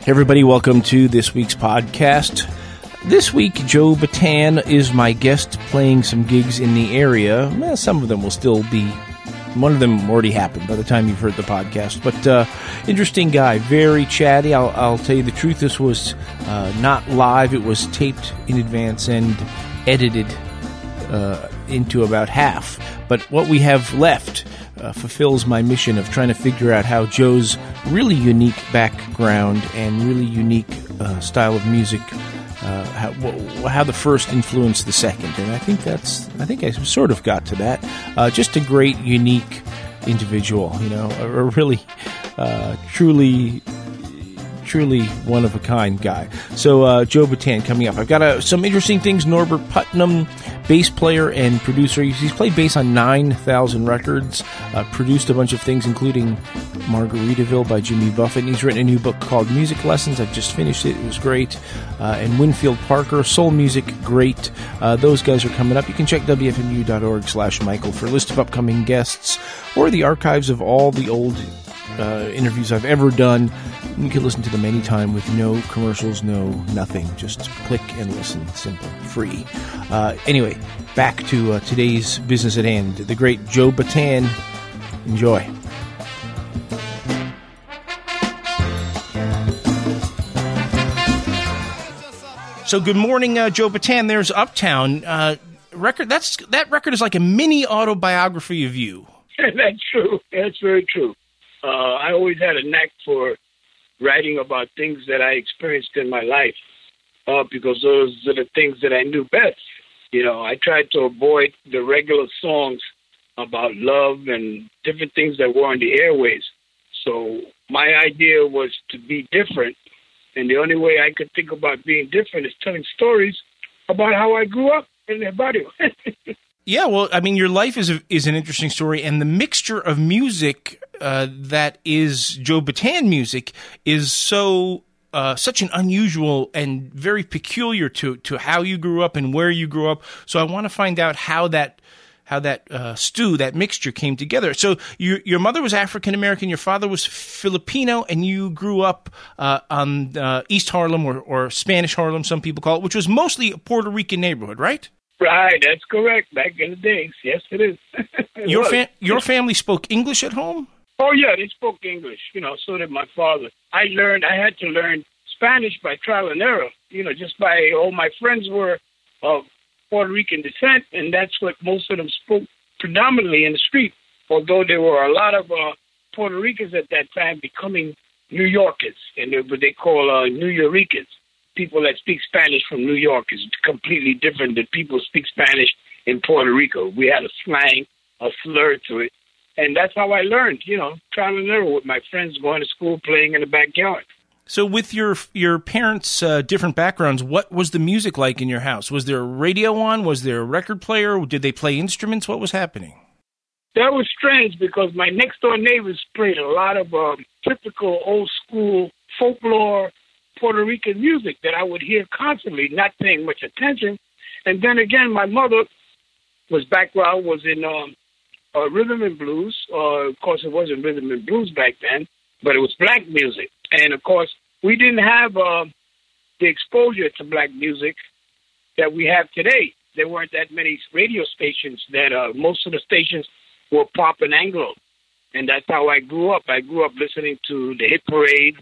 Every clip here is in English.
Hey everybody, welcome to this week's podcast. This week, Joe Bataan is my guest playing some gigs in the area. Well, some of them will still be, one of them already happened by the time you've heard the podcast. But interesting guy, very chatty. I'll tell you the truth, this was not live. It was taped in advance and edited into about half. But what we have left fulfills my mission of trying to figure out how Joe's really unique background and really unique style of music, how the first influenced the second, and I think I sort of got to that. Just a great, unique individual, a really, truly one-of-a-kind guy. So Joe Bataan coming up. I've got some interesting things. Norbert Putnam, bass player and producer. He's played bass on 9,000 records, produced a bunch of things, including Margaritaville by Jimmy Buffett. And he's written a new book called Music Lessons. I've just finished it. It was great. And Winfield Parker, soul music, great. Those guys are coming up. You can check wfmu.org/Michael for a list of upcoming guests or the archives of all the old interviews I've ever done. You can listen to them anytime with no commercials, no nothing. Just click and listen. Simple. Free. Anyway, back to today's business at hand. The great Joe Bataan. Enjoy. So good morning, Joe Bataan. There's Uptown. That record is like a mini autobiography of you. That's true. That's very true. I always had a knack for writing about things that I experienced in my life because those are the things that I knew best. I tried to avoid the regular songs about love and different things that were on the airways. So my idea was to be different. And the only way I could think about being different is telling stories about how I grew up in the barrio. Yeah, well, I mean, your life is an interesting story, and the mixture of music that is Joe Bataan music is such an unusual and very peculiar to how you grew up and where you grew up. So I want to find out how that mixture came together. So your mother was African American, your father was Filipino, and you grew up on East Harlem or Spanish Harlem, some people call it, which was mostly a Puerto Rican neighborhood, right? Right, that's correct. Back in the days, yes, it is. Your family spoke English at home? Oh yeah, they spoke English. So did my father. I had to learn Spanish by trial and error. Just by all my friends were of Puerto Rican descent, and that's what most of them spoke predominantly in the street. Although there were a lot of Puerto Ricans at that time becoming New Yorkers, and what they call New Yorkers. People that speak Spanish from New York is completely different than people who speak Spanish in Puerto Rico. We had a slang, a slur to it. And that's how I learned, trial and error with my friends going to school, playing in the backyard. So with your parents' different backgrounds, what was the music like in your house? Was there a radio on? Was there a record player? Did they play instruments? What was happening? That was strange because my next-door neighbors played a lot of typical old-school folklore Puerto Rican music that I would hear constantly, not paying much attention. And then again, my mother background was in rhythm and blues. Of course, it wasn't rhythm and blues back then, but it was black music. And of course, we didn't have the exposure to black music that we have today. There weren't that many radio stations that most of the stations were pop and Anglo. And that's how I grew up. I grew up listening to the Hit Parade,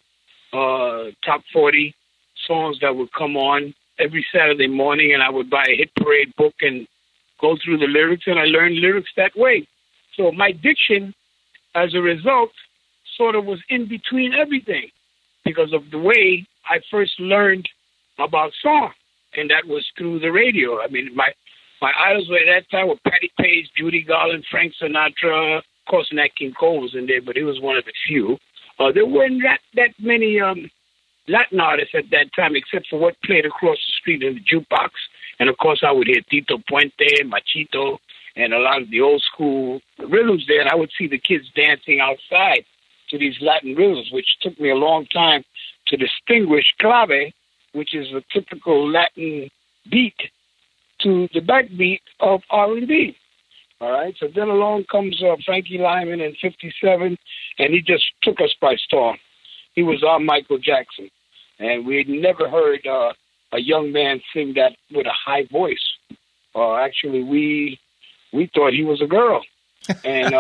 top 40 songs that would come on every Saturday morning, and I would buy a Hit Parade book and go through the lyrics, and I learned lyrics that way. So my diction, as a result, sort of was in between everything because of the way I first learned about song, and that was through the radio. I mean, my idols at that time were Patti Page, Judy Garland, Frank Sinatra. Of course, Nat King Cole was in there, but he was one of the few. There weren't that many Latin artists at that time, except for what played across the street in the jukebox. And, of course, I would hear Tito Puente, Machito, and a lot of the old school rhythms there. And I would see the kids dancing outside to these Latin rhythms, which took me a long time to distinguish clave, which is a typical Latin beat, to the backbeat of R&B. All right, so then along comes Frankie Lyman in 57, and he just took us by storm. He was our Michael Jackson. and we had never heard a young man sing that with a high voice. Actually, we thought he was a girl. And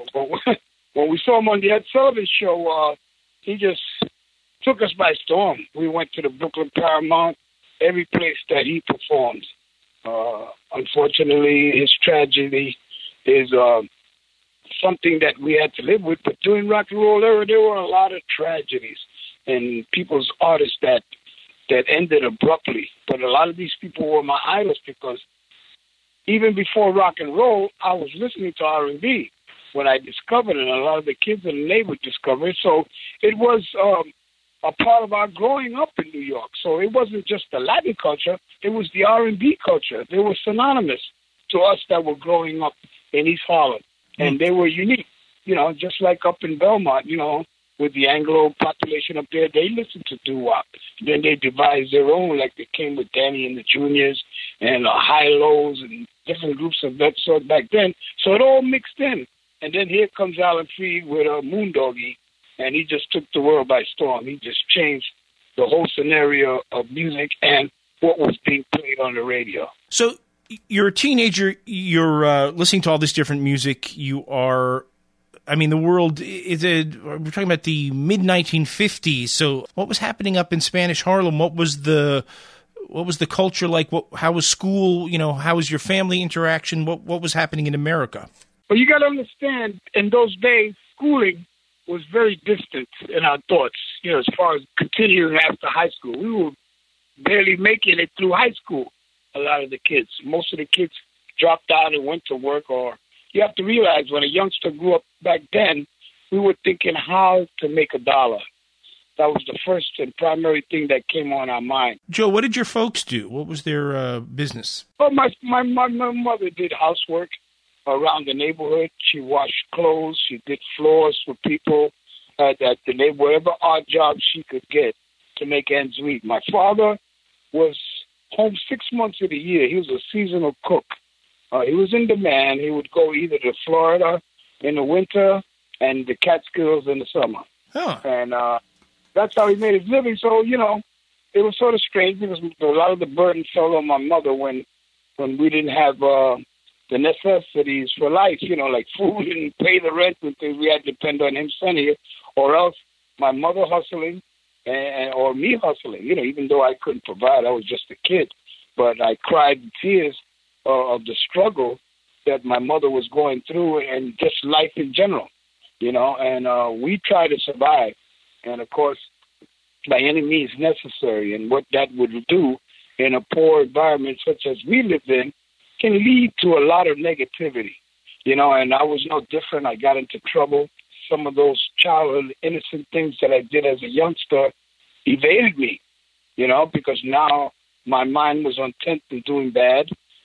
when we saw him on the Ed Sullivan Show, he just took us by storm. We went to the Brooklyn Paramount, every place that he performed. Unfortunately, his tragedy is something that we had to live with. But during rock and roll era, there were a lot of tragedies and people's artists that ended abruptly. But a lot of these people were my idols because even before rock and roll, I was listening to R&B when I discovered it. A lot of the kids in the neighborhood discovered it. So it was a part of our growing up in New York. So it wasn't just the Latin culture. It was the R&B culture. They were synonymous to us that were growing up in East Harlem. And they were unique, just like up in Belmont, with the Anglo population up there, they listened to doo-wop. Then they devised their own, like they came with Danny and the Juniors and High-Lows and different groups of that sort back then. So it all mixed in. And then here comes Alan Freed with Moondoggie, and he just took the world by storm. He just changed the whole scenario of music and what was being played on the radio. So you're a teenager, you're listening to all this different music, you are... the world we're talking about the mid-1950s. So what was happening up in Spanish Harlem? What was the culture like? How was school? How was your family interaction? What was happening in America? Well, you got to understand, in those days, schooling was very distant in our thoughts, as far as continuing after high school. We were barely making it through high school, a lot of the kids. Most of the kids dropped out and went to work or... You have to realize when a youngster grew up back then, we were thinking how to make $1. That was the first and primary thing that came on our mind. Joe, what did your folks do? What was their business? Well, my mother did housework around the neighborhood. She washed clothes. She did floors for people at the neighborhood, whatever odd job she could get to make ends meet. My father was home 6 months of the year. He was a seasonal cook. He was in demand. He would go either to Florida in the winter and the Catskills in the summer. Huh. And that's how he made his living. So, it was sort of strange because a lot of the burden fell on my mother when we didn't have the necessities for life, like food and pay the rent and things. We had to depend on him sending it, or else my mother hustling or me hustling, even though I couldn't provide. I was just a kid. But I cried tears of the struggle that my mother was going through and just life in general, and we tried to survive. And, of course, by any means necessary, and what that would do in a poor environment such as we lived in can lead to a lot of negativity, and I was no different. I got into trouble. Some of those childhood innocent things that I did as a youngster evaded me, because now my mind was intent on doing bad.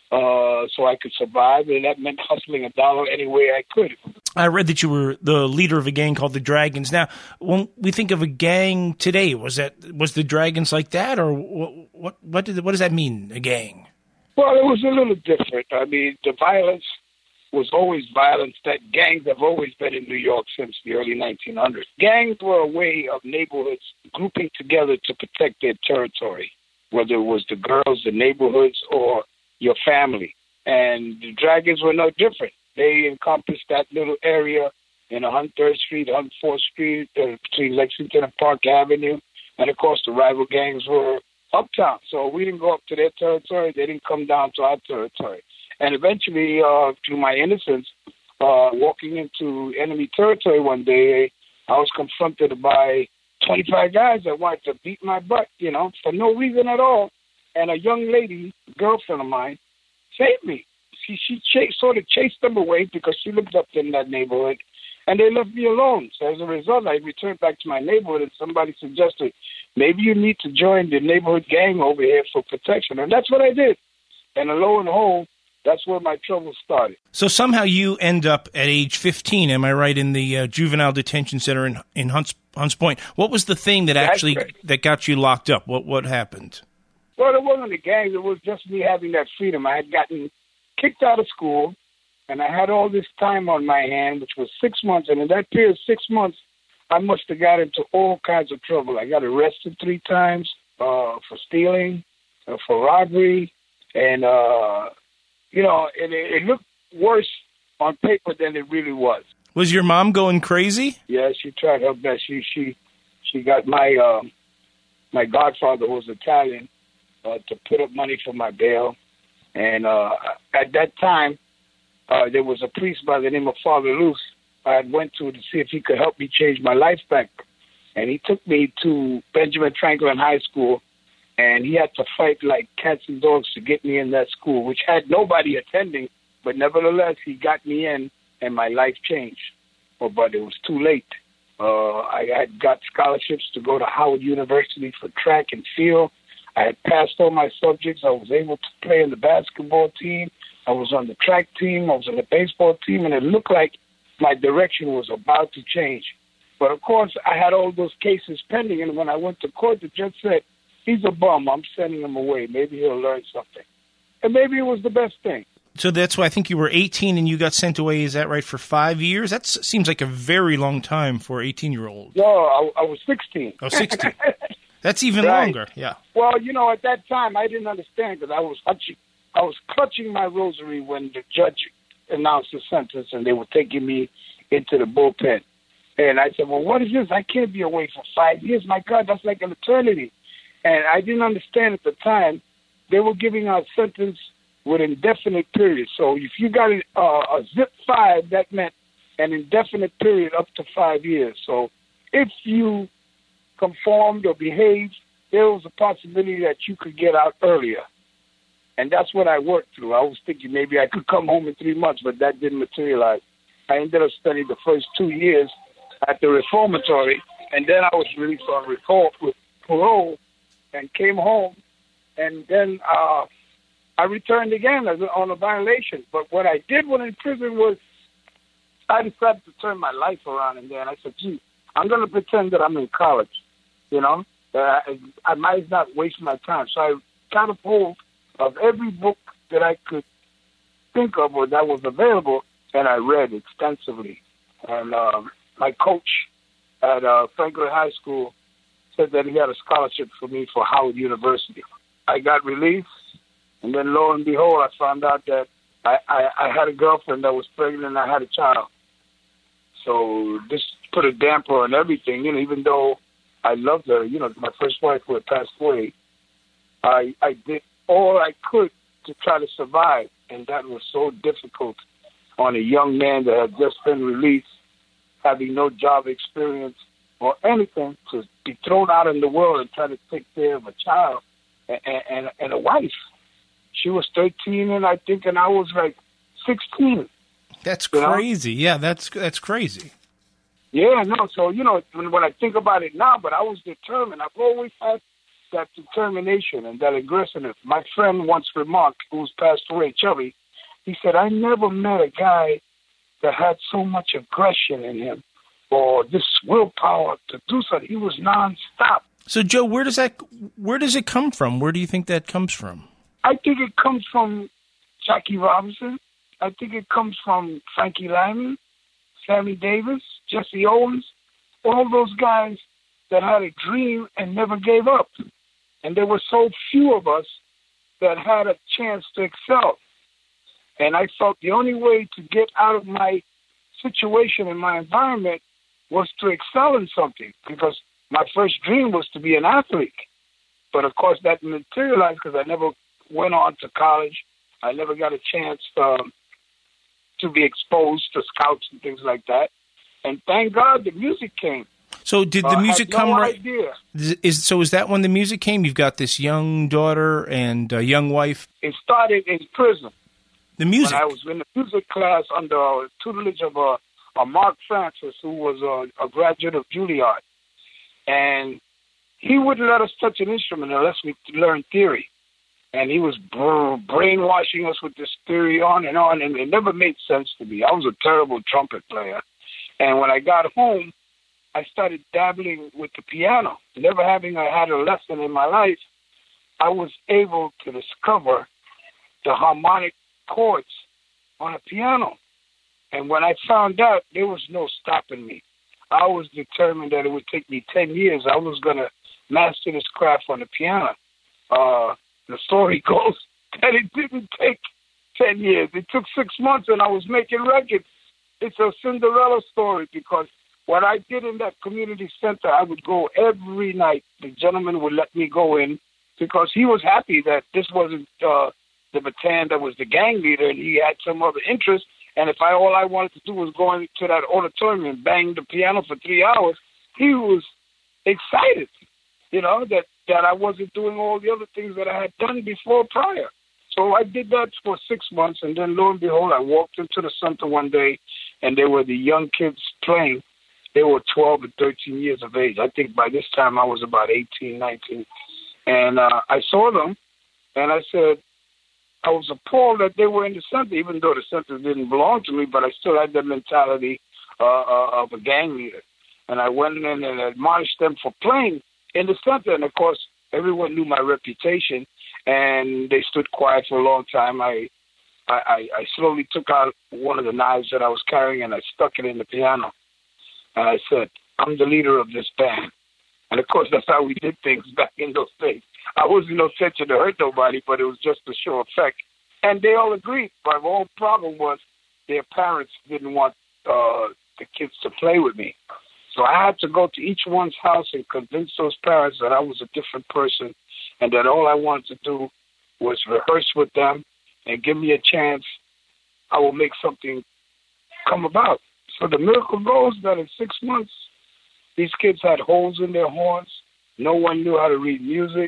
So I could survive, and that meant hustling $1 any way I could. I read that you were the leader of a gang called the Dragons. Now, when we think of a gang today, was the Dragons like that, or what does that mean, a gang? Well, it was a little different. The violence was always violence. That gangs have always been in New York since the early 1900s. Gangs were a way of neighborhoods grouping together to protect their territory, whether it was the girls, the neighborhoods, or your family. And the Dragons were no different. They encompassed that little area in 103rd Street, 104th Street, between Lexington and Park Avenue. And, of course, the rival gangs were uptown. So we didn't go up to their territory. They didn't come down to our territory. And eventually, through my innocence, walking into enemy territory one day, I was confronted by 25 guys that wanted to beat my butt, for no reason at all. And a young lady, girlfriend of mine, saved me. She sort of chased them away because she lived up in that neighborhood, and they left me alone. So as a result, I returned back to my neighborhood, and somebody suggested, maybe you need to join the neighborhood gang over here for protection. And that's what I did. And lo and behold, that's where my trouble started. So somehow you end up at age 15, am I right, in the juvenile detention center in Hunts Point. What was the thing that got you locked up? What happened? Well, it wasn't the gangs. It was just me having that freedom. I had gotten kicked out of school, and I had all this time on my hand, which was 6 months. And in that period of 6 months, I must have got into all kinds of trouble. I got arrested 3 times for stealing, for robbery, and it looked worse on paper than it really was. Was your mom going crazy? Yeah, she tried her best. She got my godfather, who was Italian, to put up money for my bail. And at that time, there was a priest by the name of Father Luce I went to see if he could help me change my life back. And he took me to Benjamin Franklin High School, and he had to fight like cats and dogs to get me in that school, which had nobody attending. But nevertheless, he got me in, and my life changed. But it was too late. I had got scholarships to go to Howard University for track and field. I had passed all my subjects. I was able to play in the basketball team. I was on the track team. I was on the baseball team, and it looked like my direction was about to change. But, of course, I had all those cases pending, and when I went to court, the judge said, he's a bum. I'm sending him away. Maybe he'll learn something. And maybe it was the best thing. So that's why I think you were 18 and you got sent away, is that right, for 5 years? That seems like a very long time for an 18-year-old. No, I was 16. Oh, 16. That's even right. longer, yeah. Well, at that time, I didn't understand because I was clutching my rosary when the judge announced the sentence and they were taking me into the bullpen. And I said, well, what is this? I can't be away for 5 years. My God, that's like an eternity. And I didn't understand at the time. They were giving out sentence with indefinite period. So if you got a zip 5, that meant an indefinite period up to 5 years. So if you conformed or behaved, there was a possibility that you could get out earlier. And that's what I worked through. I was thinking maybe I could come home in 3 months, but that didn't materialize. I ended up spending the first 2 years at the reformatory, and then I was released on with parole and came home. And then I returned again on a violation. But what I did when in prison was I decided to turn my life around in there. And I said, gee, I'm going to pretend that I'm in college, I might not waste my time. So I got a hold of every book that I could think of or that was available, and I read extensively. And my coach at Franklin High School said that he had a scholarship for me for Howard University. I got released, and then lo and behold, I found out that I had a girlfriend that was pregnant and I had a child. So this put a damper on everything, even though I loved her, my first wife who had passed away. I did all I could to try to survive, and that was so difficult on a young man that had just been released, having no job experience or anything, to be thrown out in the world and try to take care of a child and a wife. She was 13, and I was like 16. That's crazy. Yeah, that's crazy. Yeah, no. So, when I think about it now, but I was determined. I've always had that determination and that aggressiveness. My friend once remarked, who's passed away, Chubby, he said, I never met a guy that had so much aggression in him or this willpower to do something. He was nonstop. So, Joe, where does it come from? Where do you think that comes from? I think it comes from Jackie Robinson. I think it comes from Frankie Lyman, Sammy Davis, Jesse Owens, all those guys that had a dream and never gave up. And there were so few of us that had a chance to excel. And I felt the only way to get out of my situation and my environment was to excel in something, because my first dream was to be an athlete. But, of course, that materialized because I never went on to college. I never got a chance to be exposed to scouts and things like that. And thank God the music came. So did the music come right? Idea. Is that when the music came? You've got this young daughter and a young wife. It started in prison. The music. When I was in the music class under tutelage of Mark Francis, who was a graduate of Juilliard. And he wouldn't let us touch an instrument unless we learned theory. And he was brainwashing us with this theory on, and it never made sense to me. I was a terrible trumpet player. And when I got home, I started dabbling with the piano. Never having had a lesson in my life, I was able to discover the harmonic chords on a piano. And when I found out, there was no stopping me. I was determined that it would take me 10 years. I was going to master this craft on the piano. The story goes that it didn't take 10 years. It took 6 months, and I was making records. It's a Cinderella story, because what I did in that community center, I would go every night. The gentleman would let me go in because he was happy that this wasn't the Bataan that was the gang leader, and he had some other interest. And if all I wanted to do was go into that auditorium and bang the piano for 3 hours, he was excited, that I wasn't doing all the other things that I had done before prior. So I did that for 6 months, and then lo and behold, I walked into the center one day, and there were the young kids playing. They were 12 and 13 years of age. I think by this time I was about 18, 19. And I saw them, and I said, I was appalled that they were in the center, even though the center didn't belong to me, but I still had the mentality of a gang leader. And I went in and admonished them for playing in the center. And, of course, everyone knew my reputation, and they stood quiet for a long time. I slowly took out one of the knives that I was carrying, and I stuck it in the piano. And I said, I'm the leader of this band. And, of course, that's how we did things back in those days. I wasn't no intention to hurt nobody, but it was just to show effect. And they all agreed. My whole problem was their parents didn't want the kids to play with me. So I had to go to each one's house and convince those parents that I was a different person, and that all I wanted to do was rehearse with them and give me a chance. I will make something come about. So the miracle goes that in 6 months, these kids had holes in their horns. No one knew how to read music.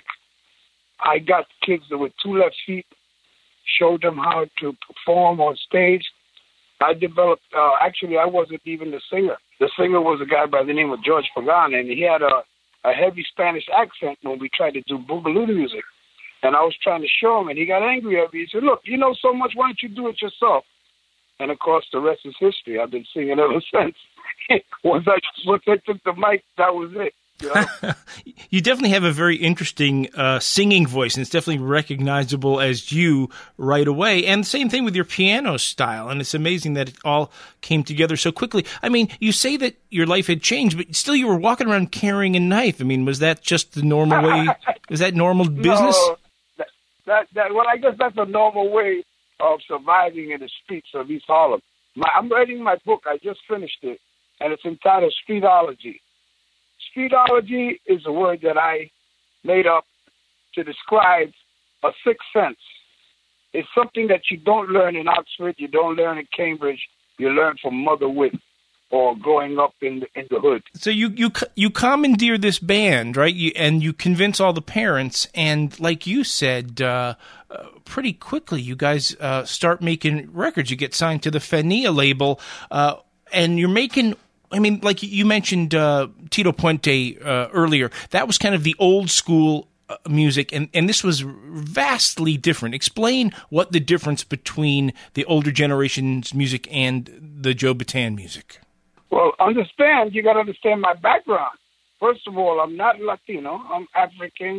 I got kids that with 2 left feet, showed them how to perform on stage. I developed, actually, I wasn't even the singer. The singer was a guy by the name of George Pagan, and he had a heavy Spanish accent when we tried to do boogaloo music. And I was trying to show him, and he got angry at me. He said, look, you know so much, why don't you do it yourself? And, of course, the rest is history. I've been singing ever since. Once I took the mic, that was it. You know? You definitely have a very interesting singing voice, and it's definitely recognizable as you right away. And the same thing with your piano style, and it's amazing that it all came together so quickly. I mean, you say that your life had changed, but still you were walking around carrying a knife. I mean, was that just the normal way? Was that normal business? No, well, I guess that's a normal way of surviving in the streets of East Harlem. I'm writing my book. I just finished it, and it's entitled Streetology. Streetology is a word that I made up to describe a sixth sense. It's something that you don't learn in Oxford, you don't learn in Cambridge, you learn from mother wit or growing up in the hood. So you commandeer this band, right? And you convince all the parents, and like you said, pretty quickly you guys start making records. You get signed to the Fania label, and you're making... I mean, like you mentioned Tito Puente earlier, that was kind of the old school music, and this was vastly different. Explain what the difference between the older generation's music and the Joe Bataan music. Well, you got to understand my background. First of all, I'm not Latino. I'm African,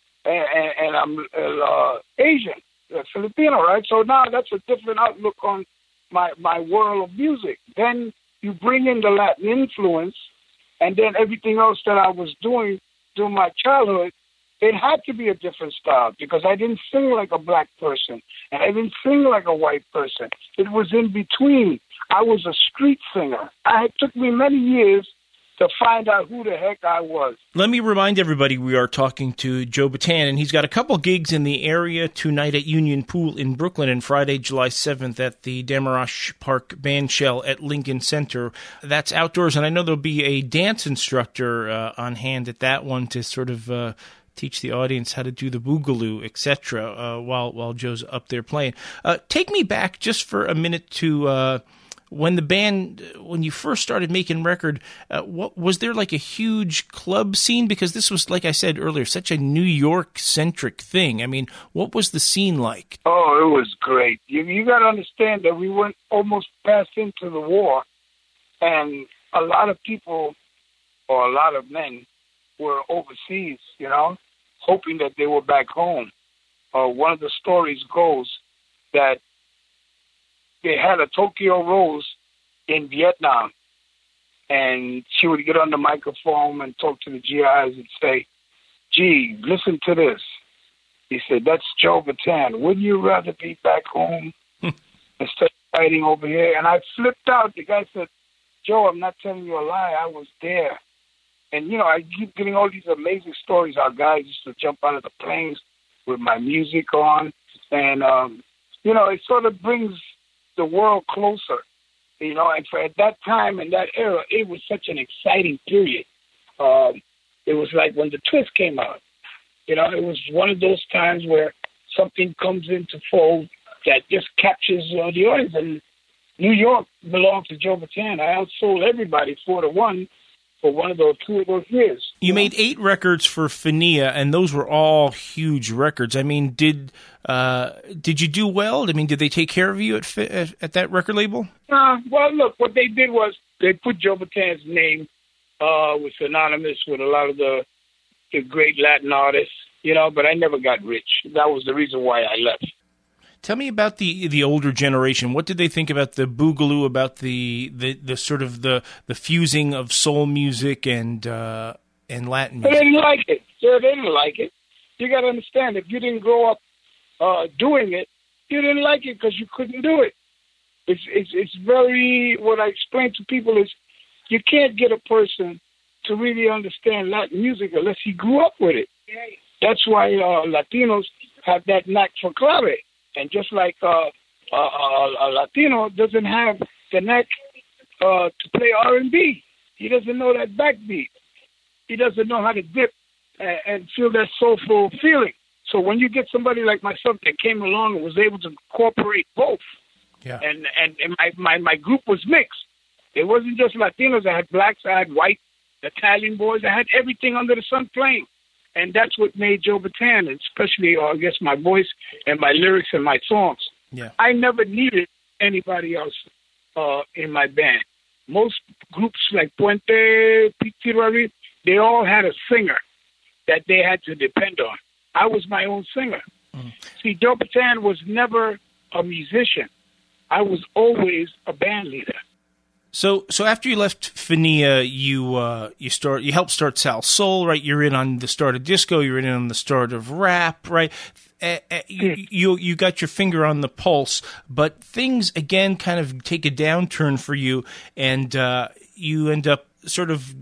and I'm Asian, Filipino, right? So now that's a different outlook on my world of music. Then you bring in the Latin influence, and then everything else that I was doing during my childhood, it had to be a different style because I didn't sing like a black person, and I didn't sing like a white person. It was in between. I was a street singer. It took me many years to find out who the heck I was. Let me remind everybody we are talking to Joe Bataan, and he's got a couple gigs in the area tonight at Union Pool in Brooklyn and Friday, July 7th at the Damarash Park Bandshell at Lincoln Center. That's outdoors, and I know there'll be a dance instructor on hand at that one to sort of teach the audience how to do the boogaloo, etc., while Joe's up there playing. Take me back just for a minute to... when you first started making record, what was there like a huge club scene? Because this was, like I said earlier, such a New York-centric thing. I mean, what was the scene like? Oh, it was great. You got to understand that we went almost passed into the war, and a lot of people, or a lot of men, were overseas, hoping that they were back home. One of the stories goes that they had a Tokyo Rose in Vietnam, and she would get on the microphone and talk to the GIs and say, "Gee, listen to this." He said, "That's Joe Bataan. Wouldn't you rather be back home instead of fighting over here?" And I flipped out. The guy said, "Joe, I'm not telling you a lie. I was there." And, you know, I keep getting all these amazing stories. Our guys used to jump out of the planes with my music on. And, you know, it sort of brings the world closer. You know, and for at that time and that era, it was such an exciting period. It was like when the Twist came out. You know, it was one of those times where something comes into fold that just captures the audience. And New York belonged to Joe Bataan. I outsold everybody 4-1 for one of those 2 of those years. You made 8 records for Fania, and those were all huge records. I mean, did you do well? I mean, did they take care of you at that record label? Well, look, what they did was they put Joe Bataan's name was synonymous with a lot of the great Latin artists, you know, but I never got rich. That was the reason why I left. Tell me about the older generation. What did they think about the boogaloo, about the sort of the fusing of soul music and Latin music? They didn't like it. Yeah, they didn't like it. You got to understand, if you didn't grow up doing it, you didn't like it because you couldn't do it. It's very, what I explain to people is, you can't get a person to really understand Latin music unless he grew up with it. That's why Latinos have that knack for clave. And just like a Latino doesn't have the knack to play R&B. He doesn't know that backbeat. He doesn't know how to dip and feel that soulful feeling. So when you get somebody like myself that came along and was able to incorporate both, and my group was mixed. It wasn't just Latinos. I had blacks, I had white, Italian boys. I had everything under the sun playing. And that's what made Joe Bataan, especially, I guess, my voice and my lyrics and my songs. Yeah. I never needed anybody else in my band. Most groups like Puente, Pitirari, they all had a singer that they had to depend on. I was my own singer. See, Joe Bataan was never a musician. I was always a band leader. So after you left Fania, you helped start Sal Soul, right? You're in on the start of disco. You're in on the start of rap, right? You got your finger on the pulse, but things again kind of take a downturn for you, and you end up sort of.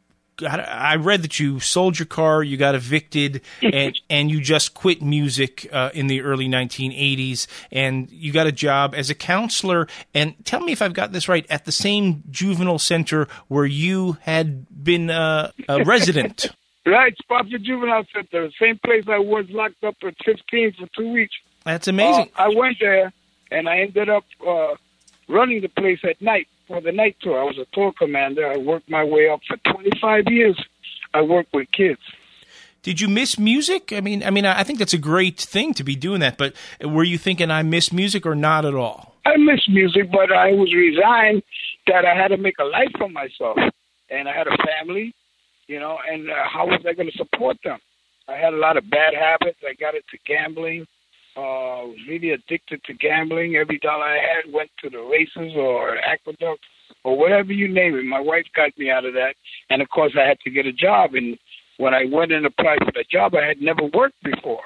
I read that you sold your car, you got evicted, and you just quit music in the early 1980s, and you got a job as a counselor. And tell me if I've got this right, at the same juvenile center where you had been a resident. Right, Spofford Juvenile Center, the same place I was locked up at 15 for 2 weeks. That's amazing. I went there, and I ended up running the place at night. For the night tour, I was a tour commander. I worked my way up for 25 years. I worked with kids. Did you miss music? I mean, I think that's a great thing to be doing that. But were you thinking I miss music or not at all? I miss music, but I was resigned that I had to make a life for myself, and I had a family, you know. And how was I going to support them? I had a lot of bad habits. I got into gambling. Was really addicted to gambling. Every dollar I had went to the races or Aqueduct or whatever you name it. My wife got me out of that. And, of course, I had to get a job. And when I went and applied for the job, I had never worked before.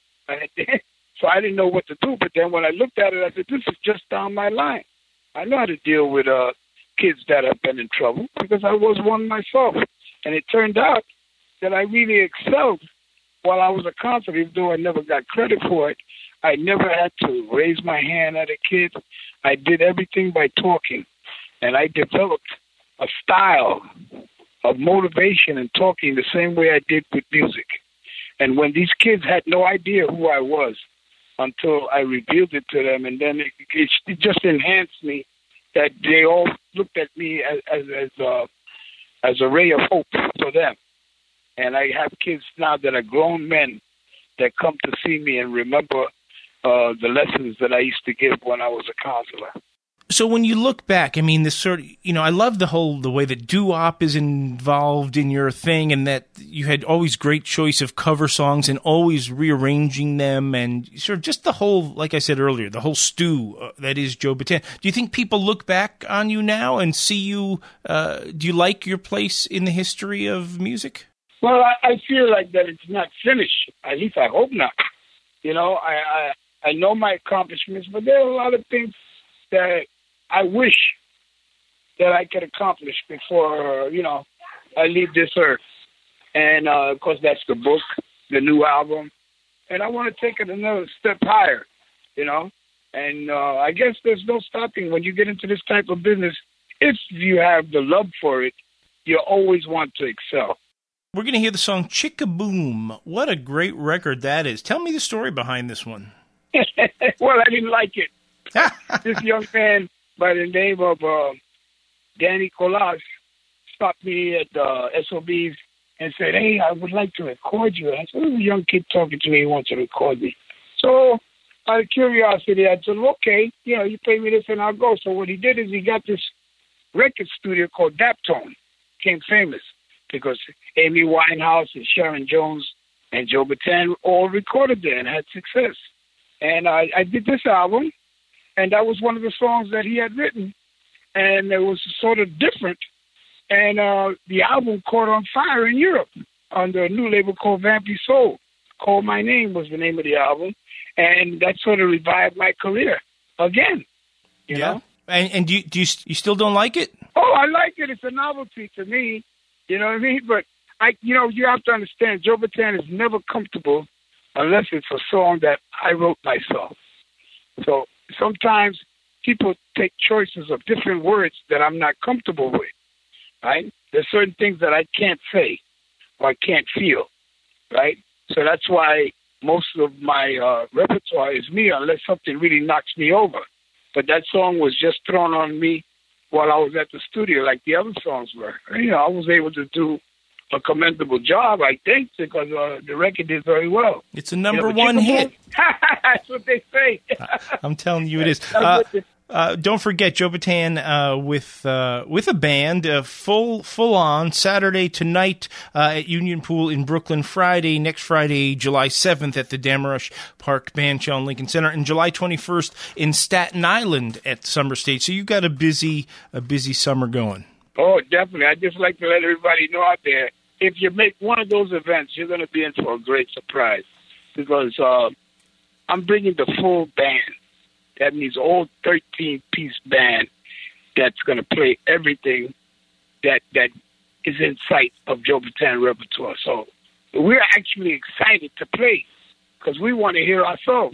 So I didn't know what to do. But then when I looked at it, I said, this is just down my line. I know how to deal with kids that have been in trouble because I was one myself. And it turned out that I really excelled while I was a counselor, even though I never got credit for it. I never had to raise my hand at a kid. I did everything by talking. And I developed a style of motivation and talking the same way I did with music. And when these kids had no idea who I was until I revealed it to them, and then it just enhanced me that they all looked at me as a ray of hope for them. And I have kids now that are grown men that come to see me and remember the lessons that I used to give when I was a counselor. So when you look back, I mean, this sort of, I love the way that doo-wop is involved in your thing, and that you had always great choice of cover songs and always rearranging them, and sort of just the whole, like I said earlier, the whole stew that is Joe Bataan. Do you think people look back on you now and see you, do you like your place in the history of music? Well, I feel like that it's not finished. At least I hope not. I know my accomplishments, but there are a lot of things that I wish that I could accomplish before, I leave this earth. And, of course, that's the book, the new album. And I want to take it another step higher, And I guess there's no stopping when you get into this type of business. If you have the love for it, you always want to excel. We're going to hear the song Chick-a-Boom. What a great record that is. Tell me the story behind this one. Well, I didn't like it. This young man by the name of Danny Colas stopped me at SOB's and said, "Hey, I would like to record you." I said, "There's a young kid talking to me who wants to record me." So out of curiosity, I said, "Okay, you pay me this and I'll go." So what he did is he got this record studio called Daptone. Became famous because Amy Winehouse and Sharon Jones and Joe Bataan all recorded there and had success. And I did this album, and that was one of the songs that he had written. And it was sort of different. And the album caught on fire in Europe under a new label called Vampy Soul. Call My Name was the name of the album. And that sort of revived my career again. You know? And do you still don't like it? Oh, I like it. It's a novelty to me. You know what I mean? But, you have to understand, Joe Bataan is never comfortable unless it's a song that I wrote myself. So sometimes people take choices of different words that I'm not comfortable with, right? There's certain things that I can't say or I can't feel, right? So that's why most of my repertoire is me unless something really knocks me over. But that song was just thrown on me while I was at the studio like the other songs were. I was able to do a commendable job, I think, because the record did very well. It's a number one hit. That's what they say. I'm telling you it is. Don't forget, Joe Bataan with a band, full on, Saturday tonight at Union Pool in Brooklyn, next Friday, July 7th at the Damrush Park Bandshell in Lincoln Center, and July 21st in Staten Island at Summer Stage. So you've got a busy summer going. Oh, definitely. I'd just like to let everybody know out there, if you make one of those events, you're going to be in for a great surprise because I'm bringing the full band. That means old 13-piece band that's going to play everything that is in sight of Joe Bataan repertoire. So we're actually excited to play because we want to hear ourselves.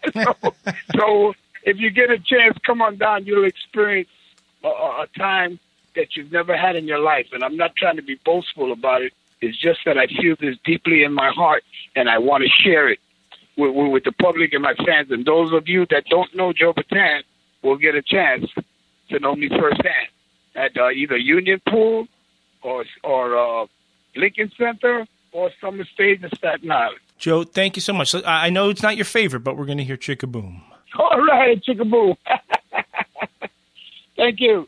so if you get a chance, come on down. You'll experience a time that you've never had in your life. And I'm not trying to be boastful about it. It's just that I feel this deeply in my heart, and I want to share it with the public and my fans. And those of you that don't know Joe Bataan will get a chance to know me firsthand at either Union Pool or Lincoln Center or Summer Stage in Staten Island. Joe, thank you so much. I know it's not your favorite, but we're going to hear Chick-a-Boom. All right, Chick-a-Boom. Thank you.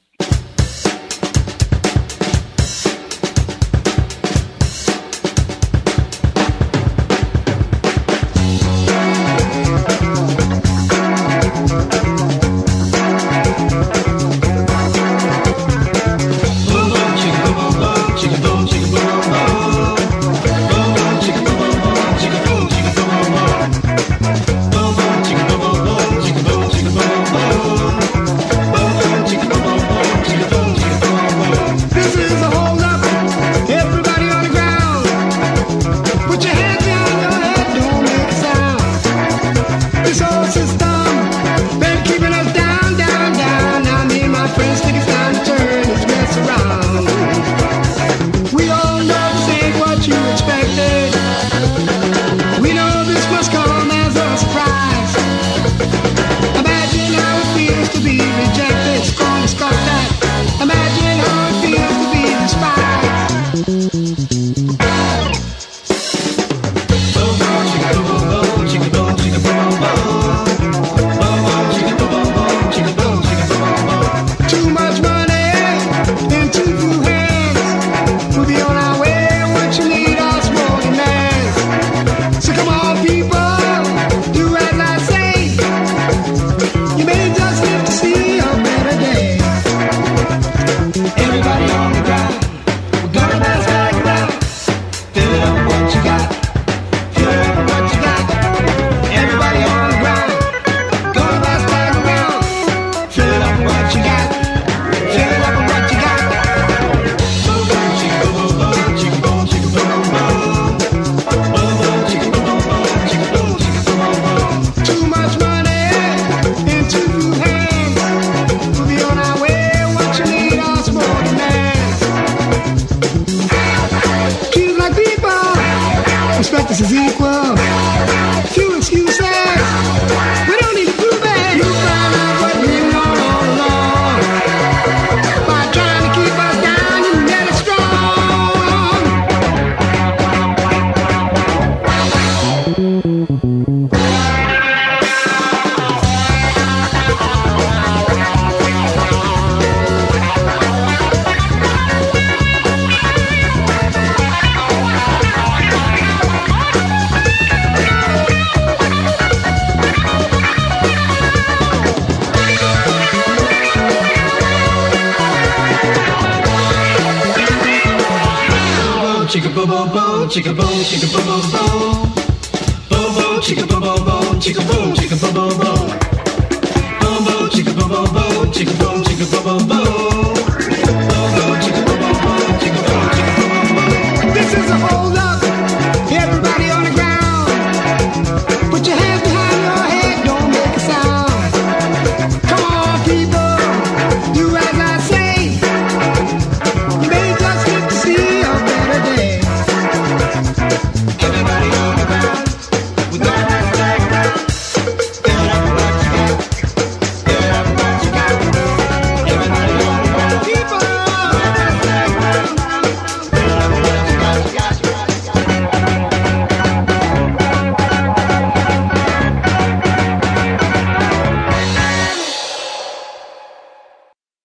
chicka boom boom boom, chicka boom boom boom. Boom boom, chicka boom boom boom, chicka boom boom boom.